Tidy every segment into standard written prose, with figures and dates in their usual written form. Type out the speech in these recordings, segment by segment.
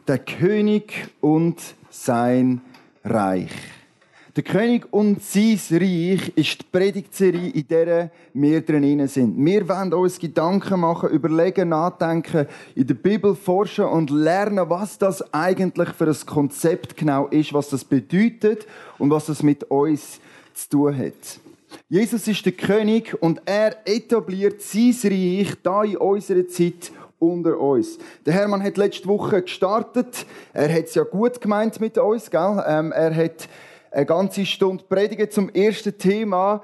Der König und sein Reich. Der König und sein Reich ist die Predigtserie, in der wir drin sind. Wir wollen uns Gedanken machen, überlegen, nachdenken, in der Bibel forschen und lernen, was das eigentlich für ein Konzept genau ist, was das bedeutet und was das mit uns zu tun hat. Jesus ist der König und er etabliert sein Reich hier in unserer Zeit unter uns. Der Hermann hat letzte Woche gestartet. Er hat es ja gut gemeint mit uns, gell? Er hat eine ganze Stunde predigt zum ersten Thema.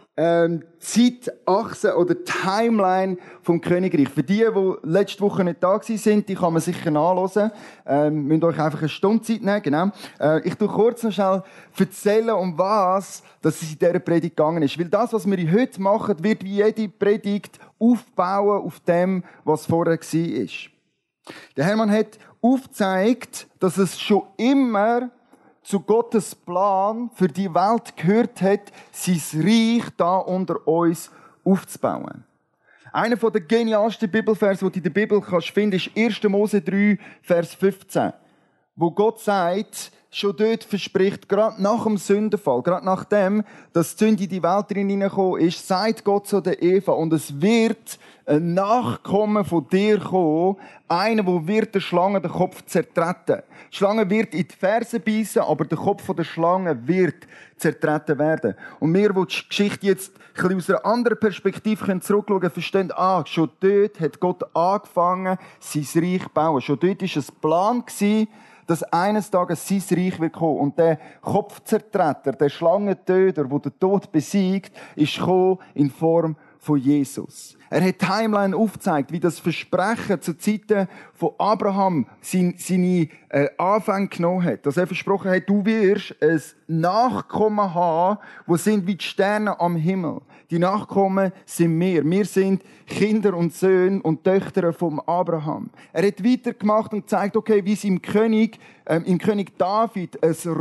Zeitachse oder Timeline vom Königreich. Für die letzte Woche nicht da waren, die kann man sicher nachhören. Müsst euch einfach eine Stunde Zeit nehmen, genau. Ich tue kurz noch schnell erzählen, um was dass es in dieser Predigt gegangen ist. Weil das, was wir heute machen, wird wie jede Predigt aufbauen auf dem, was vorher war. Der Hermann hat aufgezeigt, dass es schon immer zu Gottes Plan für die Welt gehört hat, sein Reich da unter uns aufzubauen. Einer der genialsten Bibelverse, die du in der Bibel finden kannst, ist 1. Mose 3, Vers 15. Wo Gott sagt, schon dort verspricht, gerade nach dem Sündenfall, gerade nachdem, dass die Sünde in die Welt hineingekommen ist, sagt Gott zu der Eva, und es wird ein Nachkommen von dir kommen, einer, der wird der Schlange den Kopf zertreten. Die Schlange wird in die Ferse beißen, aber der Kopf der Schlange wird zertreten werden. Und wir, die die Geschichte jetzt ein bisschen aus einer anderen Perspektive zurückschauen können, verstehen, schon dort hat Gott angefangen, sein Reich zu bauen. Schon dort war es ein Plan, dass eines Tages sein Reich wird kommen. Und der Kopfzertreter, der Schlangentöter, der den Tod besiegt, ist gekommen in Form von Jesus. Er hat die Timeline aufgezeigt, wie das Versprechen zu Zeiten von Abraham seine Anfänge genommen hat. Dass er versprochen hat, du wirst ein Nachkommen haben, die sind wie die Sterne am Himmel. Die Nachkommen sind wir. Wir sind Kinder und Söhne und Töchter von Abraham. Er hat weitergemacht und gezeigt, okay, wie es im König David eine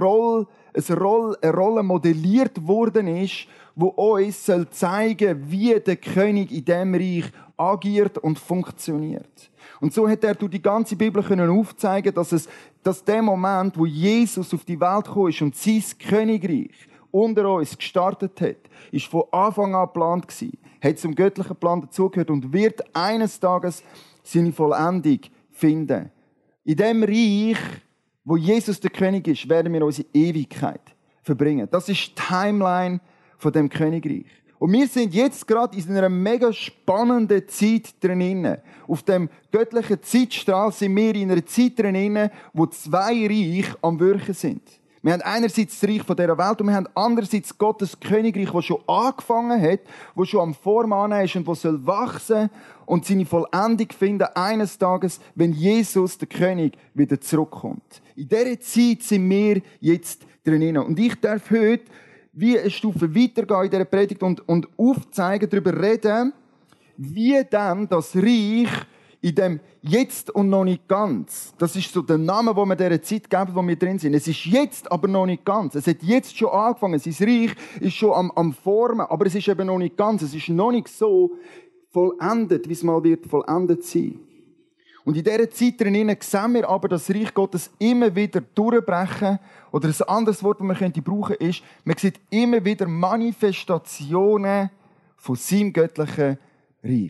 Rolle modelliert worden ist, wo uns zeigen soll, wie der König in diesem Reich agiert und funktioniert. Und so hat er durch die ganze Bibel aufzeigen, dass der Moment, wo Jesus auf die Welt gekommen ist und sein Königreich unter uns gestartet hat, ist von Anfang an geplant gewesen, hat zum göttlichen Plan dazugehört und wird eines Tages seine Vollendung finden. In dem Reich, wo Jesus der König ist, werden wir unsere Ewigkeit verbringen. Das ist die Timeline von dem Königreich. Und wir sind jetzt gerade in einer mega spannenden Zeit drin. Auf dem göttlichen Zeitstrahl sind wir in einer Zeit drin, wo zwei Reiche am Wirken sind. Wir haben einerseits das Reich dieser Welt und wir haben andererseits Gottes Königreich, das schon angefangen hat, das schon am Form ist und das wachsen und seine Vollendung finden eines Tages, wenn Jesus, der König, wieder zurückkommt. In dieser Zeit sind wir jetzt drin. Und ich darf heute wie eine Stufe weitergehen in dieser Predigt und aufzeigen, darüber reden, wie dann das Reich in dem Jetzt und noch nicht ganz. Das ist so der Name, den wir dieser Zeit geben, wo wir drin sind. Es ist jetzt, aber noch nicht ganz. Es hat jetzt schon angefangen. Sein Reich ist schon am Formen, aber es ist eben noch nicht ganz. Es ist noch nicht so vollendet, wie es mal wird vollendet sein. Und in dieser Zeit drin sehen wir aber, dass das Reich Gottes immer wieder durchbrechen. Oder ein anderes Wort, das man brauchen könnte, ist, man sieht immer wieder Manifestationen von seinem göttlichen Reich.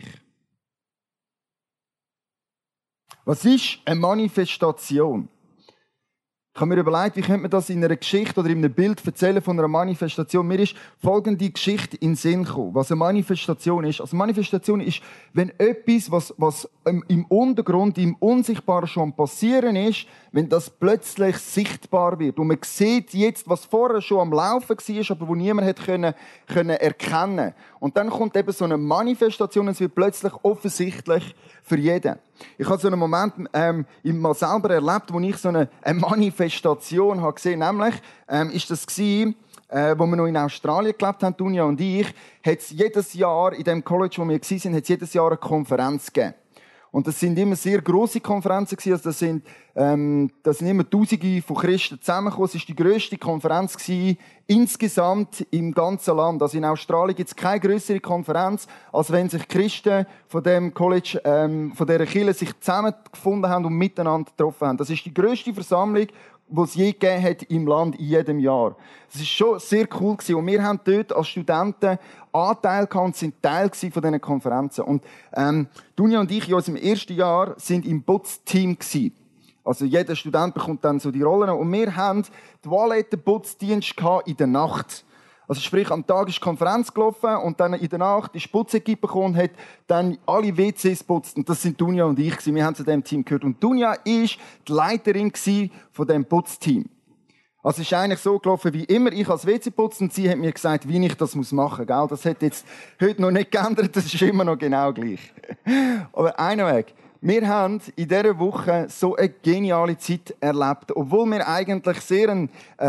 Was ist eine Manifestation? Ich habe mir überlegt, wie könnte man das in einer Geschichte oder in einem Bild erzählen von einer Manifestation. Mir ist folgende Geschichte in den Sinn gekommen, was eine Manifestation ist. Also Manifestation ist, wenn etwas, was im Untergrund, im Unsichtbaren schon passieren ist, wenn das plötzlich sichtbar wird. Und man sieht jetzt, was vorher schon am Laufen war, aber wo niemand hat können erkennen. Und dann kommt eben so eine Manifestation und es wird plötzlich offensichtlich für jeden. Ich habe so einen Moment mal selber erlebt, wo ich so eine Manifestation habe gesehen. Nämlich ist das gewesen, wo wir noch in Australien gelebt haben, Dunja und ich, hat es jedes Jahr in dem College, wo wir waren, hat es jedes Jahr eine Konferenz gegeben. Und das sind immer sehr grosse Konferenzen gewesen. Also das sind immer Tausende von Christen zusammengekommen. Es war die grösste Konferenz gewesen, insgesamt im ganzen Land. Also in Australien gibt es keine grössere Konferenz, als wenn sich Christen von dem College, von dieser Kirche sich zusammengefunden haben und miteinander getroffen haben. Das ist die grösste Versammlung, die es je gegeben hat im Land in jedem Jahr. Das war schon sehr cool gewesen. Und wir haben dort als Studenten Anteil gehabt und sind Teil von diesen Konferenzen. Und Dunja und ich in unserem ersten Jahr sind im Putzteam gewesen. Also jeder Student bekommt dann so die Rollen. Und wir haben Toilettenputzdienst in der Nacht. Also sprich, am Tag ist die Konferenz gelaufen und dann in der Nacht ist die Putzequipe gekommen und hat dann alle WCs geputzt. Und das sind Dunja und ich. Wir haben zu diesem Team gehört. Und Dunja war die Leiterin von diesem Putzteam. Also es ist eigentlich so gelaufen wie immer. Ich als WC putzt und sie hat mir gesagt, wie ich das machen muss. Das hat jetzt heute noch nicht geändert. Das ist immer noch genau gleich. Aber einer Weg. Wir haben in dieser Woche so eine geniale Zeit erlebt. Obwohl wir eigentlich sehr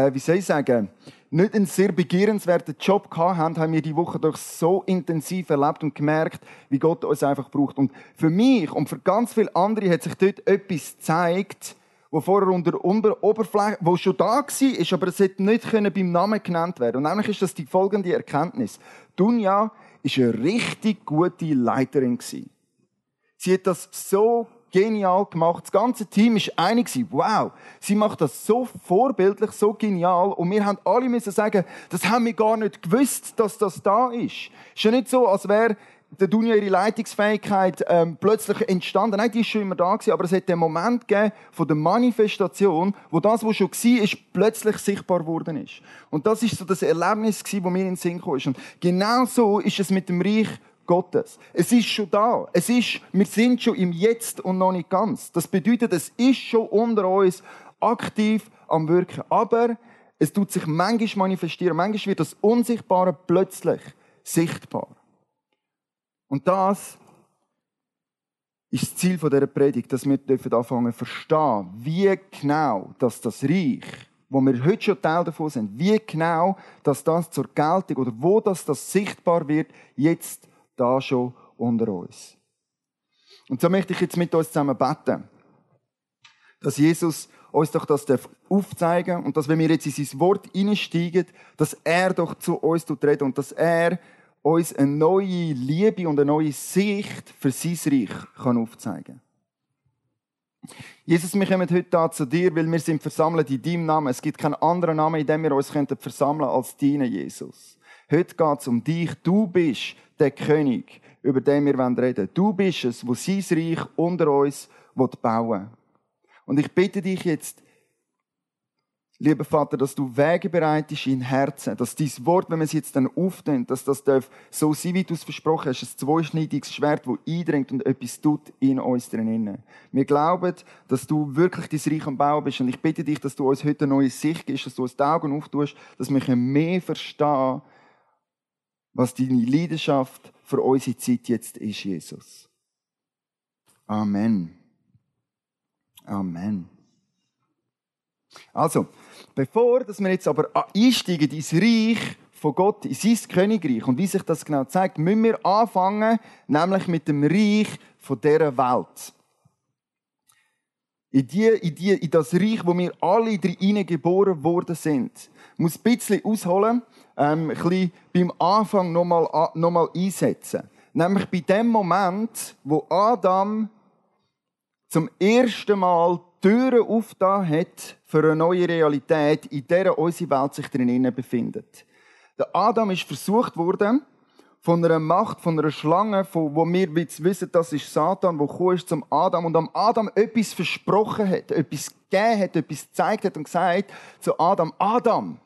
nicht einen sehr begehrenswerten Job hatten, haben wir die Woche doch so intensiv erlebt und gemerkt, wie Gott uns einfach braucht. Und für mich und für ganz viele andere hat sich dort etwas gezeigt, wo vorher unter der Oberfläche, wo schon da war, aber es hätte nicht beim Namen genannt werden. Und nämlich ist das die folgende Erkenntnis. Dunja war eine richtig gute Leiterin. Sie hat das so genial gemacht. Das ganze Team war einig. Wow, sie macht das so vorbildlich, so genial. Und wir haben alle müssen sagen, das haben wir gar nicht gewusst, dass das da ist. Es ist ja nicht so, als wäre der Dunja ihre Leitungsfähigkeit plötzlich entstanden. Nein, die ist schon immer da gewesen, aber es hat den Moment gegeben von der Manifestation, wo das, was schon war, plötzlich sichtbar geworden ist. Und das ist so das Erlebnis, das mir in den Sinn kam. Und genau so ist es mit dem Reich Gottes. Es ist schon da. Wir sind schon im Jetzt und noch nicht ganz. Das bedeutet, es ist schon unter uns aktiv am Wirken. Aber es tut sich manchmal manifestieren. Manchmal wird das Unsichtbare plötzlich sichtbar. Und das ist das Ziel dieser Predigt, dass wir anfangen zu verstehen, wie genau das Reich, wo wir heute schon Teil davon sind, wie genau das zur Geltung oder wo das sichtbar wird, jetzt da schon unter uns. Und so möchte ich jetzt mit uns zusammen beten, dass Jesus uns doch das aufzeigen darf und dass, wenn wir jetzt in sein Wort hineinsteigen, dass er doch zu uns redet und dass er uns eine neue Liebe und eine neue Sicht für sein Reich aufzeigen kann. Jesus, wir kommen heute zu dir, weil wir sind versammelt in deinem Namen. Es gibt keinen anderen Namen, in dem wir uns versammeln können als deinen, Jesus. Heute geht es um dich. Du bist der König, über den wir reden wollen. Du bist es, der sein Reich unter uns bauen will. Und ich bitte dich jetzt, lieber Vater, dass du Wege bereitest in Herzen, dass dein Wort, wenn man es jetzt dann aufnimmt, dass das so sein, wie du es versprochen hast, ein zweischneidiges Schwert, das eindringt und etwas tut in uns drinnen. Wir glauben, dass du wirklich dein Reich am Bauen bist und ich bitte dich, dass du uns heute eine neue Sicht gibst, dass du uns die Augen auftust, dass wir mehr verstehen, was deine Leidenschaft für unsere Zeit jetzt ist, Jesus. Amen. Amen. Also, bevor wir jetzt aber einsteigen ins Reich von Gott, in sein Königreich und wie sich das genau zeigt, müssen wir anfangen, nämlich mit dem Reich von dieser Welt. In das Reich, wo wir alle drin geboren worden sind. Ich muss ein bisschen ausholen, ein bisschen beim Anfang nochmal einsetzen. Nämlich bei dem Moment, wo Adam zum ersten Mal Türen aufgetan hat für eine neue Realität, in der unsere Welt sich drinnen befindet. Der Adam ist versucht worden von einer Macht, von einer Schlange, wo wir jetzt wissen, das ist Satan, der gekommen ist zum Adam und am Adam etwas versprochen hat, etwas gegeben hat, etwas gezeigt hat und gesagt zu Adam, Adam,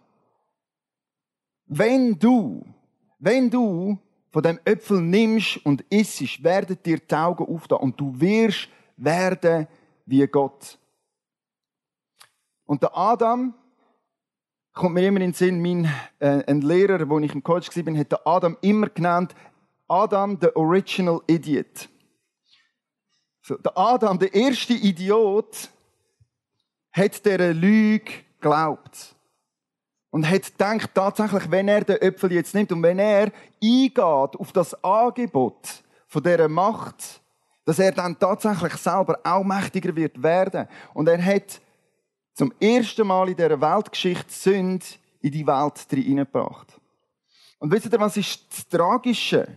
wenn du von dem Äpfel nimmst und isst, werden dir die Augen aufgehen und du wirst werden wie Gott. Und der Adam, kommt mir immer in den Sinn, ein Lehrer, wo ich im College war, hat den Adam immer genannt, Adam, the original idiot. So, der Adam, der erste Idiot, hat dieser Lüge geglaubt. Und hat gedacht, tatsächlich, wenn er den Äpfel jetzt nimmt und wenn er eingeht auf das Angebot von dieser Macht, Dass er dann tatsächlich selber auch mächtiger wird werden. Und er hat zum ersten Mal in dieser Weltgeschichte Sünde in die Welt hineingebracht. Und wisst ihr, was ist das Tragische?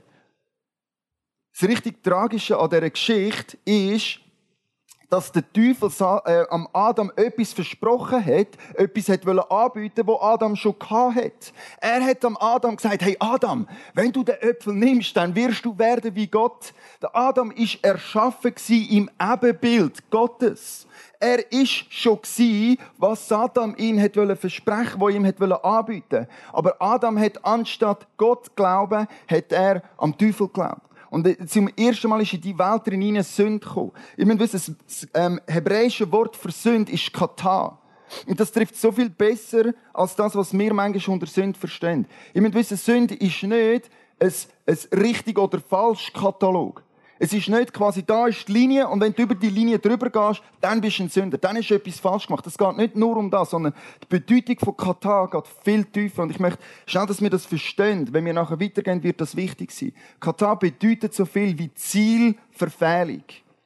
Das richtig Tragische an dieser Geschichte ist, dass der Teufel am Adam etwas versprochen hat, etwas anbieten wollte, was Adam schon hatte. Er hat am Adam gesagt, hey Adam, wenn du den Äpfel nimmst, dann wirst du werden wie Gott. Der Adam war erschaffen im Ebenbild Gottes. Er war schon, was Satan ihm versprechen wollte, was ihm anbieten. Aber Adam hat anstatt Gott zu glauben, hat er am Teufel geglaubt. Und zum ersten Mal ist in die Welt hinein Sünde gekommen. Ihr müsst wissen, das hebräische Wort für Sünde ist Kata. Und das trifft so viel besser als das, was wir manchmal unter Sünde verstehen. Ihr müsst wissen, Sünde ist nicht ein richtig oder falsch Katalog. Es ist nicht quasi, da ist die Linie und wenn du über die Linie drüber gehst, dann bist du ein Sünder. Dann ist etwas falsch gemacht. Es geht nicht nur um das, sondern die Bedeutung von Kata geht viel tiefer. Und ich möchte schnell, dass wir das verstehen. Wenn wir nachher weitergehen, wird das wichtig sein. Kata bedeutet so viel wie Zielverfehlung.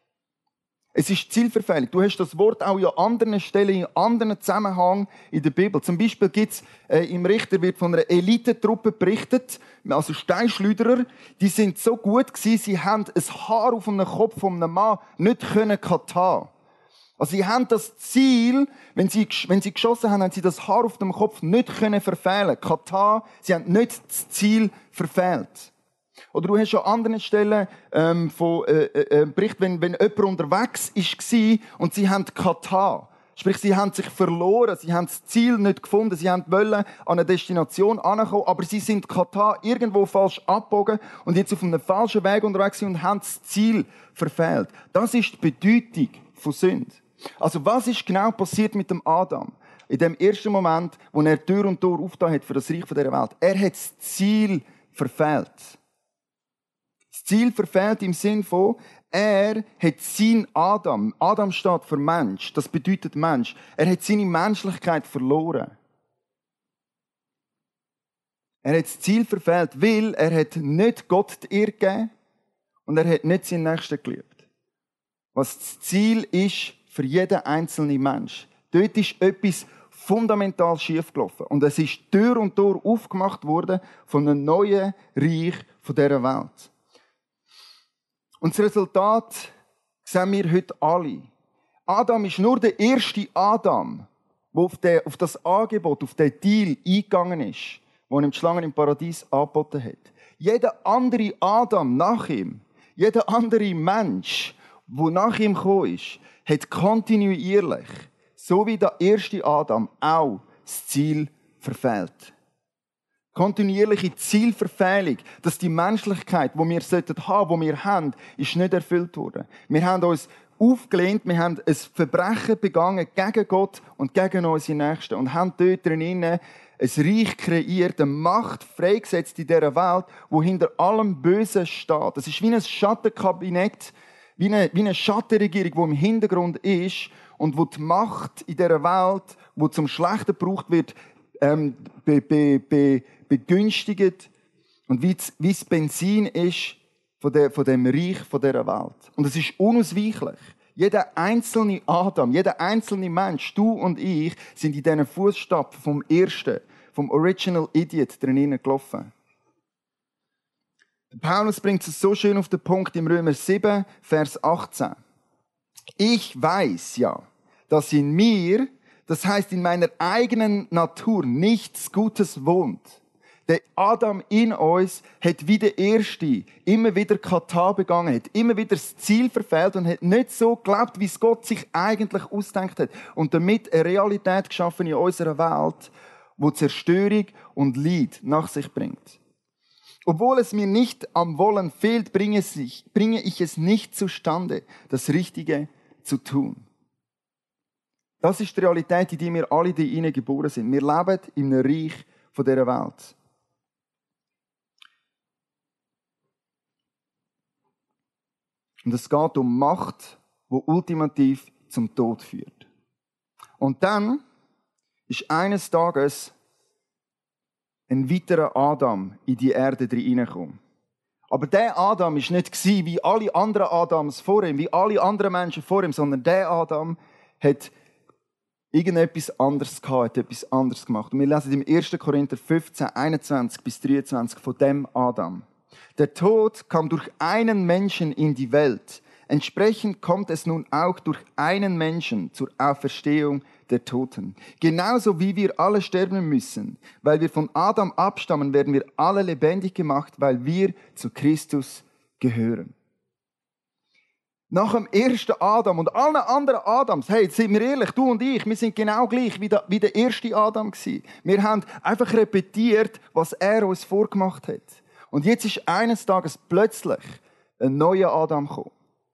Es ist Zielverfehlung. Du hast das Wort auch an anderen Stellen, in anderen Zusammenhängen in der Bibel. Zum Beispiel gibt's im Richter wird von einer Elitetruppe berichtet, also Steinschleuderer. Die sind so gut gewesen, sie haben ein Haar auf dem Kopf von einem Mann nicht können kata. Also sie haben das Ziel, wenn sie geschossen haben, haben sie das Haar auf dem Kopf nicht können verfehlen. Kata, sie haben nicht das Ziel verfehlt. Oder du hast an anderen Stellen Bericht, wenn jemand unterwegs war und sie haben Kata. Sprich, sie haben sich verloren, sie haben das Ziel nicht gefunden, sie wollten an eine Destination ankommen, aber sie sind Kata irgendwo falsch abgebogen und jetzt auf einem falschen Weg unterwegs sind und haben das Ziel verfehlt. Das ist die Bedeutung von Sünde. Also was ist genau passiert mit dem Adam? In dem ersten Moment, wo er Tür und Tor aufgetan hat für das Reich dieser Welt. Er hat das Ziel verfehlt. Das Ziel verfehlt im Sinn von, er hat sein Adam. Adam steht für Mensch. Das bedeutet Mensch. Er hat seine Menschlichkeit verloren. Er hat das Ziel verfehlt, weil er hat nicht Gott die Ehre gegeben und er hat nicht seinen Nächsten geliebt. Was das Ziel ist für jeden einzelnen Mensch. Dort ist etwas fundamental schiefgelaufen. Und es ist Tür und Tor aufgemacht worden von einem neuen Reich dieser Welt. Und das Resultat sehen wir heute alle. Adam ist nur der erste Adam, der auf das Angebot, auf den Deal eingegangen ist, den ihm die Schlange im Paradies angeboten hat. Jeder andere Adam nach ihm, jeder andere Mensch, der nach ihm gekommen ist, hat kontinuierlich, so wie der erste Adam, auch das Ziel verfehlt. Kontinuierliche Zielverfehlung, dass die Menschlichkeit, die wir haben, die wir haben, ist nicht erfüllt worden. Wir haben uns aufgelehnt, wir haben ein Verbrechen begangen gegen Gott und gegen unsere Nächsten und haben dort drinnen ein Reich kreiert, eine Macht freigesetzt in dieser Welt, wo hinter allem Bösen steht. Das ist wie ein Schattenkabinett, wie eine Schattenregierung, die im Hintergrund ist und wo die Macht in dieser Welt, wo zum Schlechten gebraucht wird, begünstigt und wie das Benzin ist von dem Reich dieser Welt. Und es ist unausweichlich. Jeder einzelne Adam, jeder einzelne Mensch, du und ich, sind in diesen Fußstapfen vom Ersten, vom Original Idiot drinnen gelaufen. Paulus bringt es so schön auf den Punkt im Römer 7, Vers 18. Ich weiß ja, dass in mir, das heißt in meiner eigenen Natur, nichts Gutes wohnt. Der Adam in uns hat wie der Erste immer wieder Kata begangen, hat immer wieder das Ziel verfehlt und hat nicht so gelebt, wie es Gott sich eigentlich ausdenkt hat. Und damit eine Realität geschaffen in unserer Welt, die Zerstörung und Leid nach sich bringt. Obwohl es mir nicht am Wollen fehlt, bringe ich es nicht zustande, das Richtige zu tun. Das ist die Realität, in die wir alle hinein geboren sind. Wir leben in einem Reich dieser Welt. Und es geht um Macht, die ultimativ zum Tod führt. Und dann ist eines Tages ein weiterer Adam in die Erde hineingekommen. Aber der Adam war nicht wie alle anderen Adams vor ihm, wie alle anderen Menschen vor ihm, sondern der Adam hat irgendetwas anderes gehabt, hat etwas anderes gemacht. Und wir lesen im 1. Korinther 15, 21 bis 23 von dem Adam. Der Tod kam durch einen Menschen in die Welt. Entsprechend kommt es nun auch durch einen Menschen zur Auferstehung der Toten. Genauso wie wir alle sterben müssen, weil wir von Adam abstammen, werden wir alle lebendig gemacht, weil wir zu Christus gehören. Nach dem ersten Adam und allen anderen Adams, hey, sind wir ehrlich, du und ich, wir sind genau gleich wie der erste Adam gewesen. Wir haben einfach repetiert, was er uns vorgemacht hat. Und jetzt ist eines Tages plötzlich ein neuer Adam gekommen.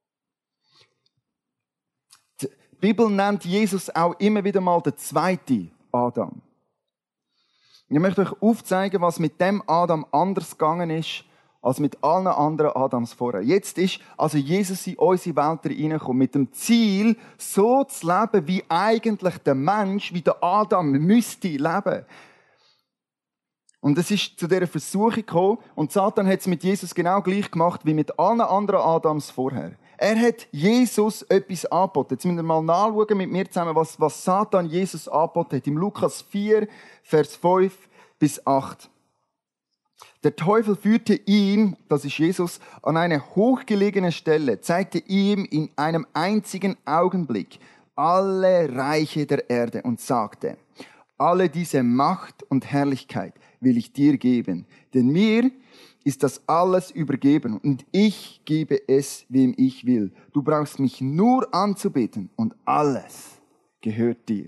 Die Bibel nennt Jesus auch immer wieder mal den zweiten Adam. Ich möchte euch aufzeigen, was mit dem Adam anders gegangen ist, als mit allen anderen Adams vorher. Jetzt ist also Jesus in unsere Welt hineingekommen, mit dem Ziel, so zu leben, wie eigentlich der Mensch, wie der Adam müsste leben. Und es ist zu dieser Versuchung gekommen, und Satan hat es mit Jesus genau gleich gemacht, wie mit allen anderen Adams vorher. Er hat Jesus etwas angeboten. Jetzt müssen wir mal nachschauen mit mir zusammen, was Satan Jesus angeboten hat. Im Lukas 4, Vers 5 bis 8. Der Teufel führte ihn, das ist Jesus, an eine hochgelegene Stelle, zeigte ihm in einem einzigen Augenblick alle Reiche der Erde und sagte: Alle diese Macht und Herrlichkeit will ich dir geben, denn mir ist das alles übergeben und ich gebe es, wem ich will. Du brauchst mich nur anzubeten und alles gehört dir.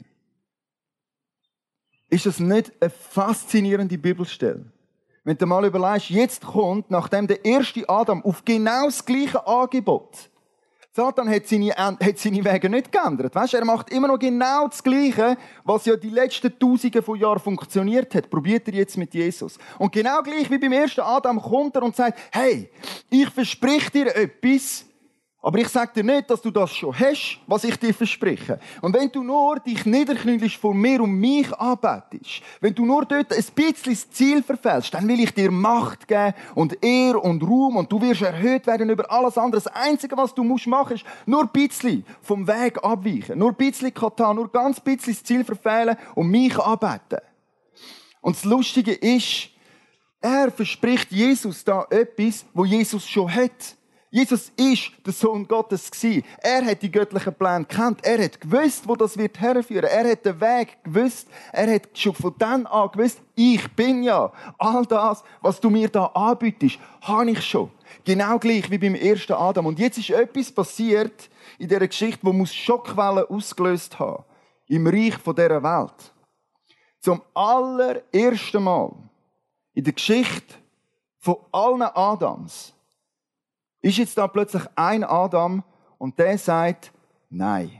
Ist das nicht eine faszinierende Bibelstelle? Wenn du mal überlegst, jetzt kommt, nachdem der erste Adam auf genau das gleiche Angebot, Satan hat seine Wege nicht geändert. Weißt, er macht immer noch genau das Gleiche, was ja die letzten Tausende von Jahren funktioniert hat. Probiert er jetzt mit Jesus. Und genau gleich wie beim ersten Adam kommt er und sagt: Hey, ich verspreche dir etwas, aber ich sage dir nicht, dass du das schon hast, was ich dir verspreche. Und wenn du nur dich niederknüllst vor mir und mich anbetest, wenn du nur dort ein bisschen das Ziel verfällst, dann will ich dir Macht geben und Ehre und Ruhm und du wirst erhöht werden über alles andere. Das Einzige, was du machen musst, ist nur ein bisschen vom Weg abweichen, nur ein bisschen Katan, nur ganz bisschen das Ziel verfehlen und mich anbeten. Und das Lustige ist, er verspricht Jesus da etwas, wo Jesus schon hat. Jesus ist der Sohn Gottes gewesen. Er hat die göttlichen Pläne gekannt. Er hat gewusst, wo das wird herführen. Er hat den Weg gewusst. Er hat schon von dann an gewusst, ich bin ja. All das, was du mir da anbietest, habe ich schon. Genau gleich wie beim ersten Adam. Und jetzt ist etwas passiert in dieser Geschichte, die Schockwellen ausgelöst haben. Im Reich dieser Welt. Zum allerersten Mal in der Geschichte von allen Adams ist jetzt da plötzlich ein Adam und der sagt: Nein.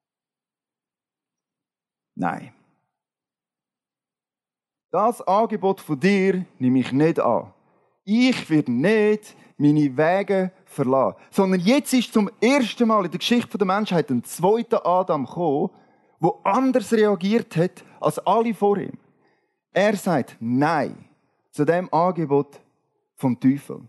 Nein. Das Angebot von dir nehme ich nicht an. Ich werde nicht meine Wege verlassen. Sondern jetzt ist zum ersten Mal in der Geschichte der Menschheit ein zweiter Adam gekommen, der anders reagiert hat als alle vor ihm. Er sagt Nein zu dem Angebot vom Teufel.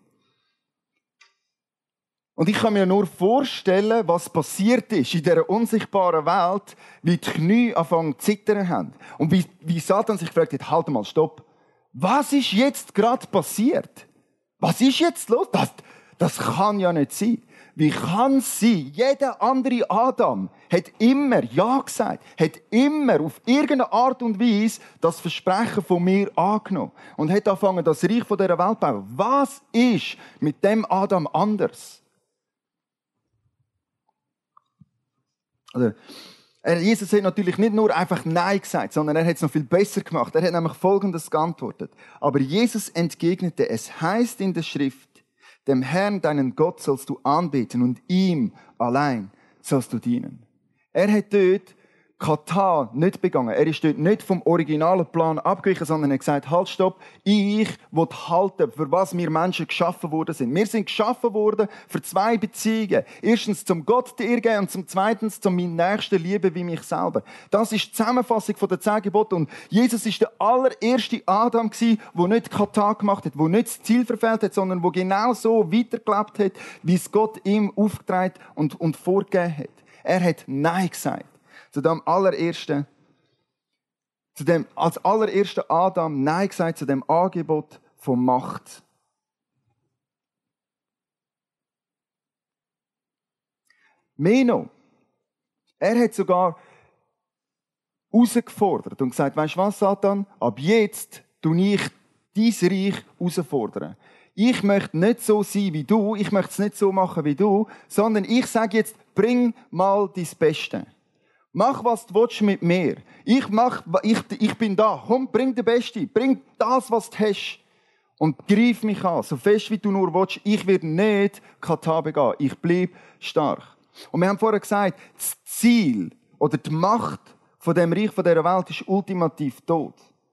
Und ich kann mir nur vorstellen, was passiert ist in dieser unsichtbaren Welt, wie die Knie anfangen zu zittern haben. Und wie Satan sich gefragt hat: Halt mal, stopp. Was ist jetzt gerade passiert? Was ist jetzt los? Das kann ja nicht sein. Wie kann es sein? Jeder andere Adam hat immer Ja gesagt, hat immer auf irgendeine Art und Weise das Versprechen von mir angenommen und hat angefangen, das Reich von dieser Welt zu bauen. Was ist mit dem Adam anders? Also, Jesus hat natürlich nicht nur einfach Nein gesagt, sondern er hat es noch viel besser gemacht. Er hat nämlich Folgendes geantwortet. Aber Jesus entgegnete: Es heißt in der Schrift: Dem Herrn, deinen Gott, sollst du anbeten und ihm allein sollst du dienen. Er hat dort Kata nicht begangen. Er ist dort nicht vom originalen Plan abgewichen, sondern er hat gesagt, halt, stopp, ich will halten, für was wir Menschen geschaffen worden sind. Wir sind geschaffen worden für 2 Beziehungen. Erstens zum Gott dir geben und zum Zweiten zum meinen Nächsten lieben wie mich selber. Das ist die Zusammenfassung der 10 Gebote. Und Jesus ist der allererste Adam gewesen, der nicht Kata gemacht hat, der nicht das Ziel verfehlt hat, sondern der genau so weitergelebt hat, wie es Gott ihm aufgetragen und vorgegeben hat. Er hat Nein gesagt. Als allererster Adam Nein gesagt zu dem Angebot von Macht. Mehr noch, er hat sogar herausgefordert und gesagt, weisst du was, Satan? Ab jetzt tue ich dein Reich herausfordern. Ich möchte nicht so sein wie du, ich möchte es nicht so machen wie du, sondern ich sage jetzt, bring mal dein Beste. Mach, was du willst mit mir. Ich bin da. Komm, bring den Beste. Bring das, was du hast. Und greif mich an, so fest wie du nur willst. Ich werde nicht Kata begehen. Ich bleibe stark. Und wir haben vorher gesagt, das Ziel oder die Macht von dem Reich, von dieser Welt ist ultimativ tot.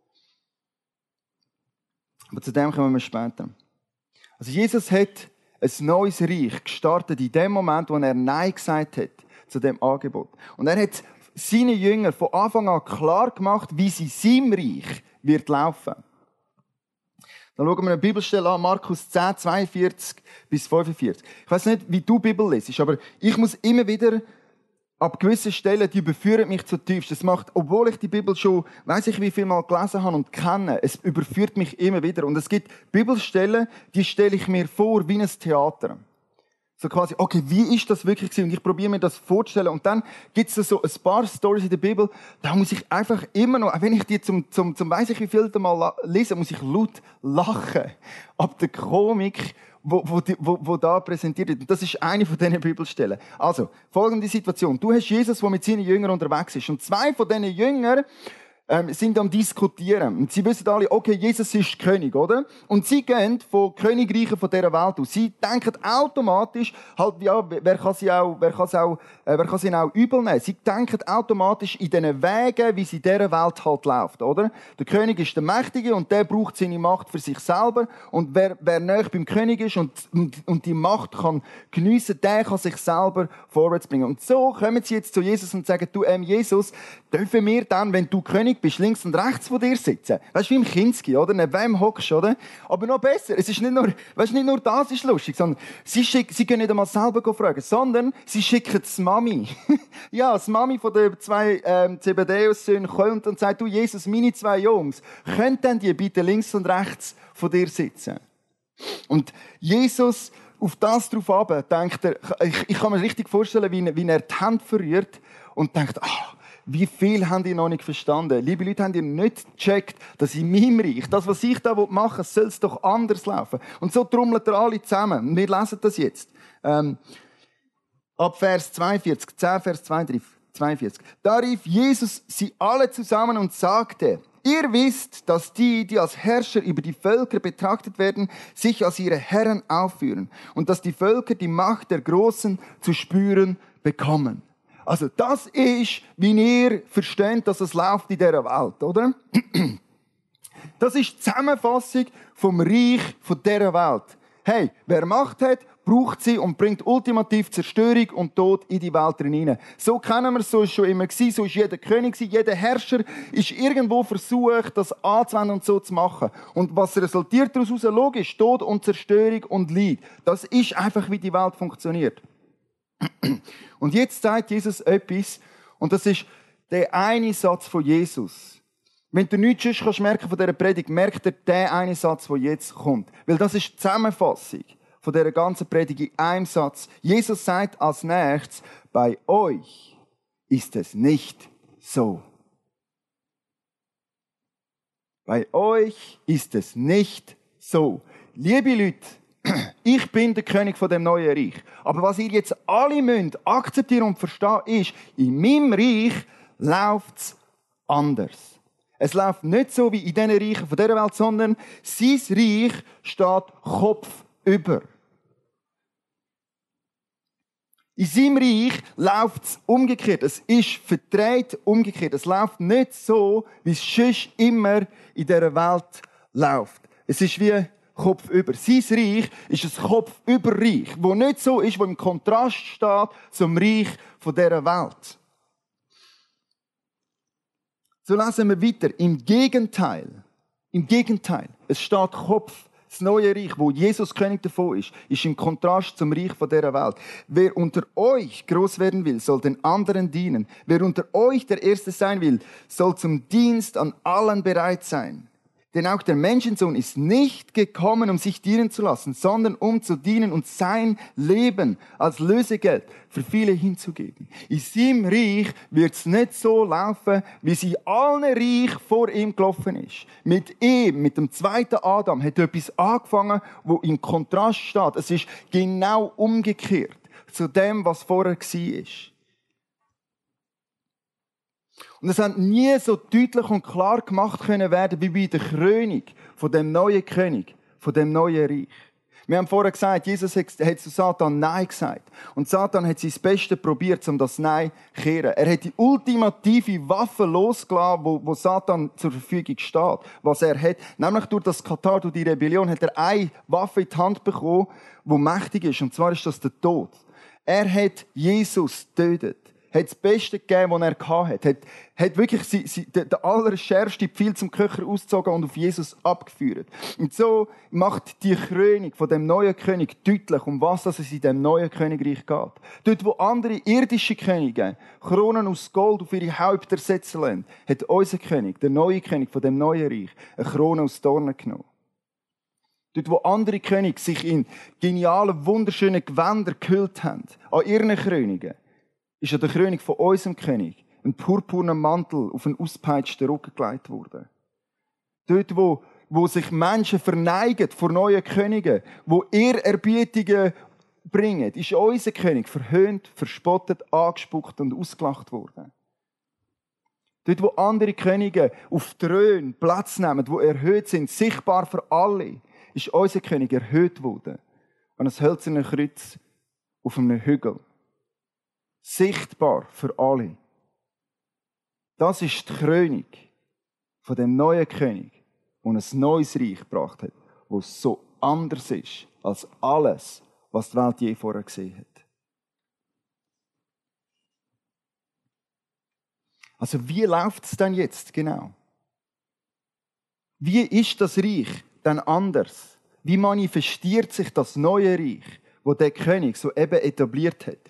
Aber zu dem kommen wir später. Also Jesus hat ein neues Reich gestartet in dem Moment, wo er Nein gesagt hat zu dem Angebot. Und er hat seinen Jüngern von Anfang an klar gemacht, wie sie seinem Reich wird laufen. Dann schauen wir eine Bibelstelle an, Markus 10, 42 bis 45. Ich weiss nicht, wie du Bibel lesest, aber ich muss immer wieder ab gewissen Stellen, die überführen mich zutiefst. Das macht, obwohl ich die Bibel schon, weiss ich wie viel Mal gelesen habe und kenne, es überführt mich immer wieder. Und es gibt Bibelstellen, die stelle ich mir vor wie ein Theater. So quasi, okay, wie ist das wirklich gewesen? Und ich probiere mir das vorzustellen. Und dann gibt es so ein paar Storys in der Bibel, da muss ich einfach immer noch, auch wenn ich die zum weiss ich wie viel Mal lese, muss ich laut lachen. Ab der Komik, wo da präsentiert wird. Und das ist eine von diesen Bibelstellen. Also, folgende Situation. Du hast Jesus, der mit seinen Jüngern unterwegs ist. Und 2 von diesen Jüngern sind am Diskutieren. Und sie wissen alle, okay, Jesus ist König, oder? Und sie gehen von Königreichen von dieser Welt aus. Sie denken automatisch, halt, ja, wer kann sie ihnen auch übel nehmen? Sie denken automatisch in diesen Wegen, wie sie in dieser Welt halt läuft, oder? Der König ist der Mächtige und der braucht seine Macht für sich selber. Und wer nahe beim König ist und die Macht kann geniessen, der kann sich selber vorwärts bringen. Und so kommen sie jetzt zu Jesus und sagen, du, Jesus, dürfen wir dann, wenn du König bist, links und rechts von dir sitzen? Weißt du, wie im Kinski, oder? Neben wem hockst du, oder? Aber noch besser, es ist nicht nur, weißt, nicht nur das ist lustig, sondern sie gehen nicht einmal selber fragen, sondern sie schicken die Mami. Ja, das Mami von den 2 Zebedeus-Söhnen kommt und sagt, du Jesus, meine 2 Jungs, könnten die bitte links und rechts von dir sitzen? Und Jesus, auf das drauf ab, denkt er, ich kann mir richtig vorstellen, wie er die Hände verrührt und denkt, wie viel habt ihr noch nicht verstanden? Liebe Leute, habt ihr nicht gecheckt, dass in meinem Reich, das, was ich da machen will, soll es doch anders laufen. Und so trommelt ihr alle zusammen. Und wir lesen das jetzt. Ab Vers 42, 10 Vers 42. Da rief Jesus sie alle zusammen und sagte, ihr wisst, dass die als Herrscher über die Völker betrachtet werden, sich als ihre Herren aufführen und dass die Völker die Macht der Großen zu spüren bekommen. Also das ist, wie ihr versteht, dass es läuft in dieser Welt, oder? Das ist die Zusammenfassung vom Reich von dieser Welt. Hey, wer Macht hat, braucht sie und bringt ultimativ Zerstörung und Tod in die Welt hinein. So kennen wir es, so ist es schon immer gewesen, so ist jeder König, jeder Herrscher ist irgendwo versucht, das anzuwenden und so zu machen. Und was resultiert daraus? Logisch, Tod und Zerstörung und Leid. Das ist einfach, wie die Welt funktioniert. Und jetzt sagt Jesus etwas, und das ist der eine Satz von Jesus. Wenn du nichts sonst merken von dieser Predigt, merkt er den einen Satz, der jetzt kommt. Weil das ist die Zusammenfassung von dieser ganzen Predigt in einem Satz. Jesus sagt als nächstes, bei euch ist es nicht so. Bei euch ist es nicht so. Liebe Leute, ich bin der König von dem neuen Reich. Aber was ihr jetzt alle müsst akzeptieren und verstehen, ist, in meinem Reich läuft es anders. Es läuft nicht so wie in diesen Reichen von dieser Welt, sondern sein Reich steht kopfüber. In seinem Reich läuft es umgekehrt. Es ist verdreht umgekehrt. Es läuft nicht so, wie es sonst immer in dieser Welt läuft. Es ist wie Kopf über. Sein Reich ist ein Kopf über Reich, wo nicht so ist, wo im Kontrast steht zum Reich dieser Welt. So lesen wir weiter. Im Gegenteil, es steht Kopf. Das neue Reich, wo Jesus König davon ist im Kontrast zum Reich dieser Welt. Wer unter euch groß werden will, soll den anderen dienen. Wer unter euch der Erste sein will, soll zum Dienst an allen bereit sein. Denn auch der Menschensohn ist nicht gekommen, um sich dienen zu lassen, sondern um zu dienen und sein Leben als Lösegeld für viele hinzugeben. In seinem Reich wird es nicht so laufen, wie es in allen Reichen vor ihm gelaufen ist. Mit ihm, mit dem zweiten Adam, hat etwas angefangen, wo im Kontrast steht. Es ist genau umgekehrt zu dem, was vorher war. Und es hat nie so deutlich und klar gemacht können werden, wie bei der Krönung von dem neuen König, von dem neuen Reich. Wir haben vorher gesagt, Jesus hat zu Satan Nein gesagt. Und Satan hat sein Bestes probiert, um das Nein zu kehren. Er hat die ultimative Waffe losgelassen, wo Satan zur Verfügung steht. Was er hat. Nämlich durch das Katar, durch die Rebellion, hat er eine Waffe in die Hand bekommen, die mächtig ist. Und zwar ist das der Tod. Er hat Jesus getötet. Hat das Beste gegeben, was er hatte. Hat wirklich den allerschärfsten Pfeil zum Köcher ausgezogen und auf Jesus abgeführt. Und so macht die Krönung von dem neuen König deutlich, um was es in dem neuen Königreich geht. Dort, wo andere irdische Könige Kronen aus Gold auf ihre Häupter setzen lassen, hat unser König, der neue König von dem neuen Reich, eine Krone aus Dornen genommen. Dort, wo andere Könige sich in geniale, wunderschöne Gewänder gehüllt haben, an ihren Königen, ist an der Krönung von unserem König ein purpurner Mantel auf einen auspeitschten Rücken gelegt worden. Dort, wo sich Menschen verneigen vor neuen Königen, wo Ehrerbietungen bringen, ist unser König verhöhnt, verspottet, angespuckt und ausgelacht worden. Dort, wo andere Könige auf Thronen Platz nehmen, wo erhöht sind, sichtbar für alle, ist unser König erhöht worden an ein hölzernes Kreuz auf einem Hügel. Sichtbar für alle. Das ist die Krönung von dem neuen König, der ein neues Reich gebracht hat, das so anders ist als alles, was die Welt je vorher gesehen hat. Also wie läuft es denn jetzt genau? Wie ist das Reich denn anders? Wie manifestiert sich das neue Reich, das der König so eben etabliert hat?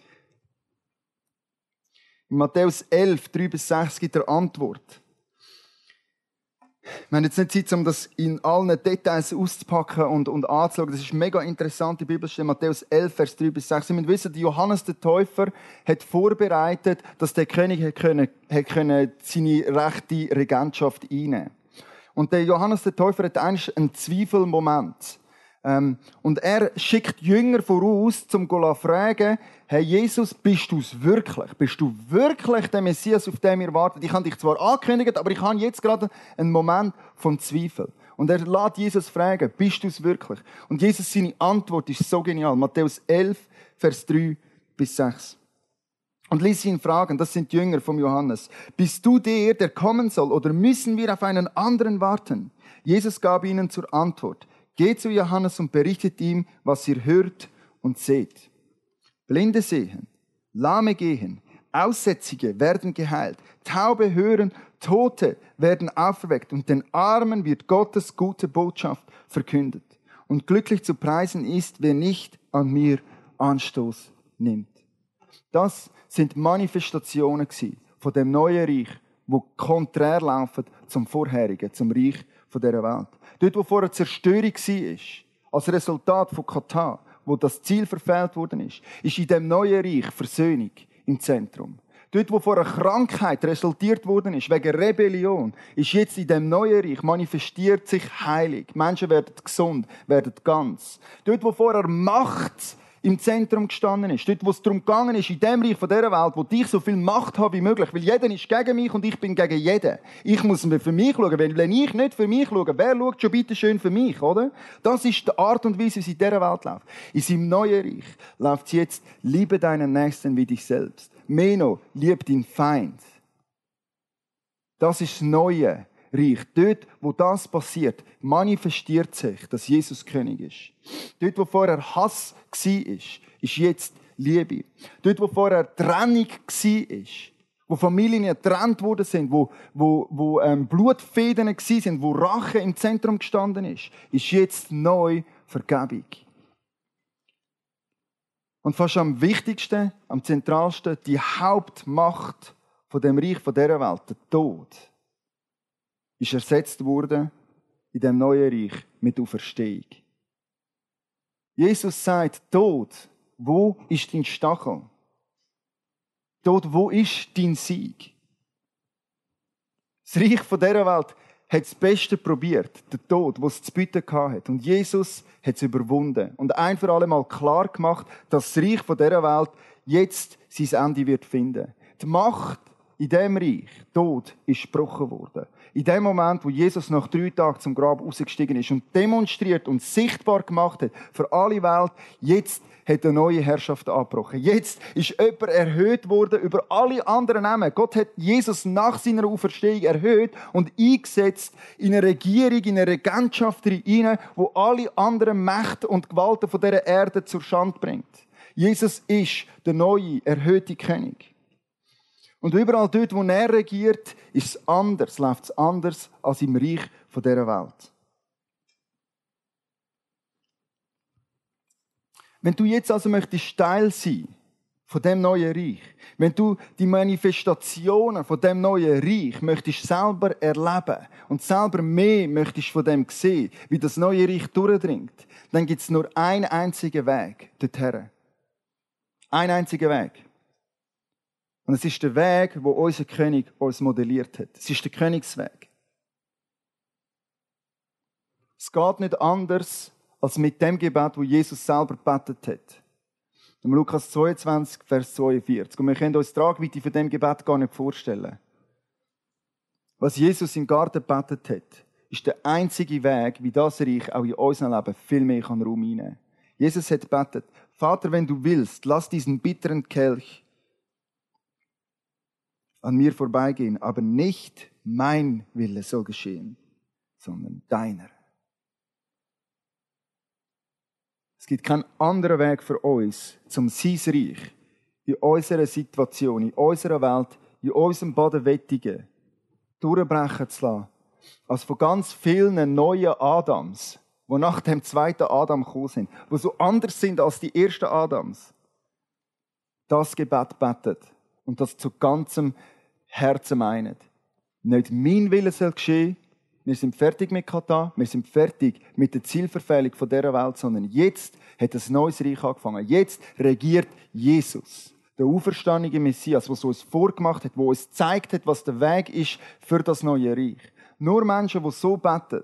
In Matthäus 11, 3-6 gibt er Antwort. Wir haben jetzt nicht Zeit, um das in allen Details auszupacken und anzuschauen. Das ist eine mega interessante Bibelstelle. Matthäus 11, Vers 3-6. Sie müssen wissen, Johannes der Täufer hat vorbereitet, dass der König seine rechte Regentschaft einnehmen konnte. Und der Johannes der Täufer hat eigentlich einen Zweifelmoment. Und er schickt Jünger voraus, um zu fragen, hey Jesus, bist du es wirklich? Bist du wirklich der Messias, auf den wir warten? Ich habe dich zwar angekündigt, aber ich habe jetzt gerade einen Moment von Zweifel. Und er lässt Jesus fragen, bist du es wirklich? Und Jesus, seine Antwort ist so genial. Matthäus 11, Vers 3-6. Und ließ ihn fragen, das sind die Jünger von Johannes, bist du der kommen soll, oder müssen wir auf einen anderen warten? Jesus gab ihnen zur Antwort, geht zu Johannes und berichtet ihm, was ihr hört und seht. Blinde sehen, Lahme gehen, Aussätzige werden geheilt, Taube hören, Tote werden auferweckt und den Armen wird Gottes gute Botschaft verkündet. Und glücklich zu preisen ist, wer nicht an mir Anstoß nimmt. Das sind Manifestationen von dem neuen Reich, wo konträr laufen zum vorherigen, zum Reich von dieser Welt. Dort, wo vorher Zerstörung war, als Resultat von Katar, wo das Ziel verfehlt worden ist in dem neuen Reich Versöhnung im Zentrum. Dort, wo vorher Krankheit resultiert worden ist, wegen Rebellion, ist jetzt in dem neuen Reich manifestiert sich heilig. Menschen werden gesund, werden ganz. Dort, wo vorher Macht im Zentrum gestanden ist. Dort, wo es darum gegangen ist, in dem Reich von dieser Welt, wo ich so viel Macht habe wie möglich. Weil jeder ist gegen mich und ich bin gegen jeden. Ich muss für mich schauen. Wenn ich nicht für mich schaue, wer schaut schon bitte schön für mich, oder? Das ist die Art und Weise, wie es in dieser Welt läuft. In seinem neuen Reich läuft es jetzt, liebe deinen Nächsten wie dich selbst. Mehr noch, liebe deinen Feind. Das ist das Neue Reich. Dort, wo das passiert, manifestiert sich, dass Jesus König ist. Dort, wo vorher Hass war, ist jetzt Liebe. Dort, wo vorher Trennung war, wo Familien getrennt worden sind, wo Blutfäden waren, wo Rache im Zentrum gestanden ist jetzt neu Vergebung. Und fast am wichtigsten, am zentralsten, die Hauptmacht von dem Reich von dieser Welt, der Tod, ist ersetzt worden in dem neuen Reich mit Auferstehung. Jesus sagt, Tod, wo ist dein Stachel? Tod, wo ist dein Sieg? Das Reich von dieser Welt hat das Beste probiert, der Tod, was es zu bieten hatte. Und Jesus hat es überwunden und ein für alle Mal klar gemacht, dass das Reich von dieser Welt jetzt sein Ende wird finden. Die Macht in diesem Reich, Tod, ist gebrochen worden. In dem Moment, wo Jesus nach 3 Tagen zum Grab rausgestiegen ist und demonstriert und sichtbar gemacht hat für alle Welt, jetzt hat eine neue Herrschaft angebrochen. Jetzt ist jemand erhöht worden über alle anderen Namen. Gott hat Jesus nach seiner Auferstehung erhöht und eingesetzt in eine Regierung, in eine Regentschaft hinein, wo alle anderen Mächte und Gewalten von dieser Erde zur Schande bringt. Jesus ist der neue, erhöhte König. Und überall dort, wo er regiert, ist es anders, läuft es anders als im Reich von dieser Welt. Wenn du jetzt also möchtest Teil sein von dem neuen Reich, wenn du die Manifestationen von dem neuen Reich möchtest selber erleben und selber mehr möchtest von dem sehen, wie das neue Reich durchdringt, dann gibt es nur einen einzigen Weg dorthin. Ein einziger Weg. Und es ist der Weg, wo unser König uns modelliert hat. Es ist der Königsweg. Es geht nicht anders als mit dem Gebet, wo Jesus selber gebetet hat. Im Lukas 22, Vers 42. Und wir können uns die Tragweite von dem Gebet gar nicht vorstellen. Was Jesus im Garten gebetet hat, ist der einzige Weg, wie das Reich auch in unserem Leben viel mehr Raum einnehmen kann. Jesus hat gebetet, Vater, wenn du willst, lass diesen bitteren Kelch an mir vorbeigehen, aber nicht mein Wille soll geschehen, sondern deiner. Es gibt keinen anderen Weg für uns, um sein Reich in unserer Situation, in unserer Welt, in unserem Bodenwettigen durchbrechen zu lassen, als von ganz vielen neuen Adams, die nach dem zweiten Adam gekommen sind, die so anders sind als die ersten Adams, das Gebet betet und das zu ganzem Herzen meinen. Nicht mein Wille soll geschehen, wir sind fertig mit Katar, wir sind fertig mit der Zielverfehlung von dieser Welt, sondern jetzt hat ein neues Reich angefangen. Jetzt regiert Jesus, der auferstandene Messias, der uns vorgemacht hat, der uns gezeigt hat, was der Weg ist für das neue Reich. Nur Menschen, die so beten,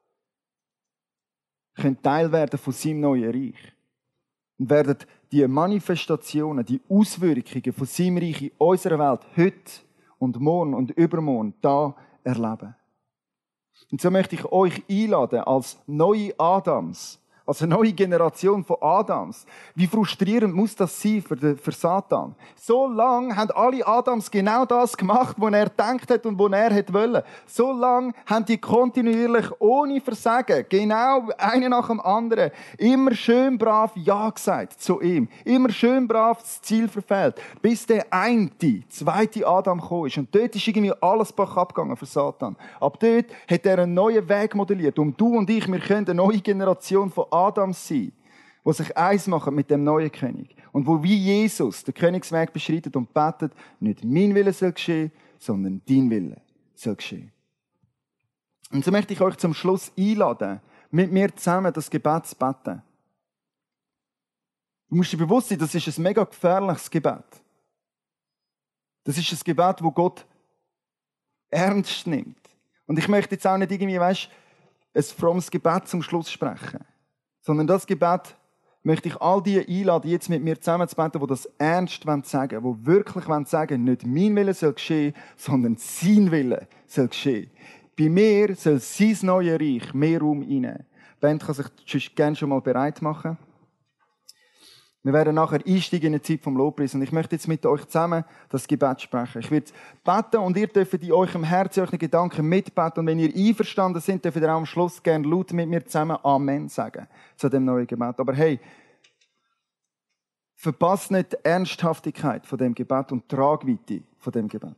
können Teil werden von seinem neuen Reich. Und werden die Manifestationen, die Auswirkungen von seinem Reich in unserer Welt heute und morgen und übermorgen da erleben. Und so möchte ich euch einladen als neue Adams, als eine neue Generation von Adams. Wie frustrierend muss das sein für Satan? So lange haben alle Adams genau das gemacht, was er gedacht hat und was er wollte. So lange haben die kontinuierlich, ohne Versagen, genau einer nach dem anderen, immer schön brav Ja gesagt zu ihm. Immer schön brav das Ziel verfehlt. Bis der zweite Adam gekommen ist. Und dort ist irgendwie alles backup gegangen für Satan. Ab dort hat er einen neuen Weg modelliert. Und du und ich, wir können eine neue Generation von Adams sein, die sich eins machen mit dem neuen König. Und wo wie Jesus den Königsweg beschreitet und betet, nicht mein Wille soll geschehen, sondern dein Wille soll geschehen. Und so möchte ich euch zum Schluss einladen, mit mir zusammen das Gebet zu beten. Du musst dir bewusst sein, das ist ein mega gefährliches Gebet. Das ist ein Gebet, das Gott ernst nimmt. Und ich möchte jetzt auch nicht irgendwie, ein frommes Gebet zum Schluss sprechen. Sondern das Gebet möchte ich all die einladen, jetzt mit mir zusammen zu beten, die das ernst sagen wollen, die wirklich sagen, nicht mein Wille soll geschehen, sondern sein Wille soll geschehen. Bei mir soll sein neues Reich mehr Raum einnehmen. Die Band kann sich gerne schon mal bereit machen. Wir werden nachher einsteigen in die Zeit vom Lobpreis. Und ich möchte jetzt mit euch zusammen das Gebet sprechen. Ich werde beten und ihr dürft in eurem Herzen, euren Gedanken mitbeten. Und wenn ihr einverstanden seid, dürft ihr auch am Schluss gerne laut mit mir zusammen Amen sagen zu dem neuen Gebet. Aber hey, verpasst nicht die Ernsthaftigkeit von dem Gebet und die Tragweite von dem Gebet.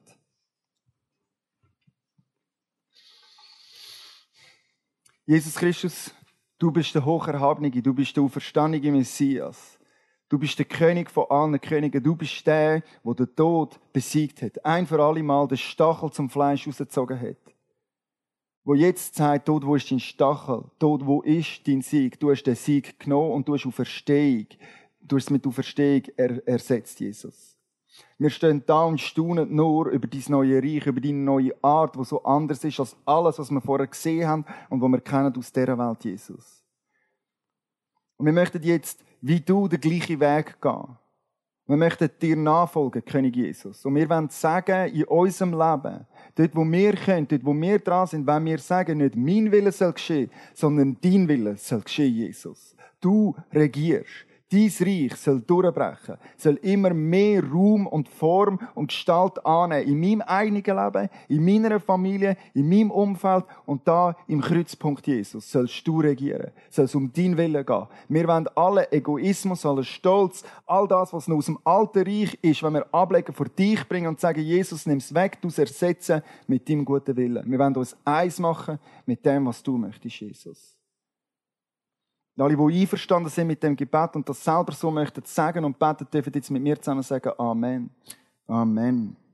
Jesus Christus, du bist der Hocherhabene, du bist der auferstandene Messias. Du bist der König von allen Königen. Du bist der, der den Tod besiegt hat. Ein für alle Mal den Stachel zum Fleisch rausgezogen hat. Wo jetzt sagt, Tod, wo ist dein Stachel? Tod, wo ist dein Sieg? Du hast den Sieg genommen und du hast Auferstehung. Du hast es mit Auferstehung ersetzt, Jesus. Wir stehen da und staunen nur über dein neue Reich, über deine neue Art, die so anders ist als alles, was wir vorher gesehen haben und was wir kennen aus dieser Welt, Jesus. Und wir möchten jetzt, wie du, den gleichen Weg gehen. Wir möchten dir nachfolgen, König Jesus. Und wir wollen sagen, in unserem Leben, dort wo wir können, dort wo wir dran sind, wenn wir sagen, nicht mein Wille soll geschehen, sondern dein Wille soll geschehen, Jesus. Du regierst. Dein Reich soll durchbrechen, soll immer mehr Raum und Form und Gestalt annehmen. In meinem eigenen Leben, in meiner Familie, in meinem Umfeld und da im Kreuzpunkt Jesus sollst du regieren. Soll es um deinen Willen gehen. Wir wollen alle Egoismus, allen Stolz, all das, was noch aus dem alten Reich ist, wenn wir ablegen, vor dich bringen und sagen, Jesus, nimm es weg, du es ersetzen mit deinem guten Willen. Wir wollen uns eins machen mit dem, was du möchtest, Jesus. Alle, die einverstanden sind mit dem Gebet und das selber so möchten sagen und beten, dürfen jetzt mit mir zusammen sagen Amen. Amen.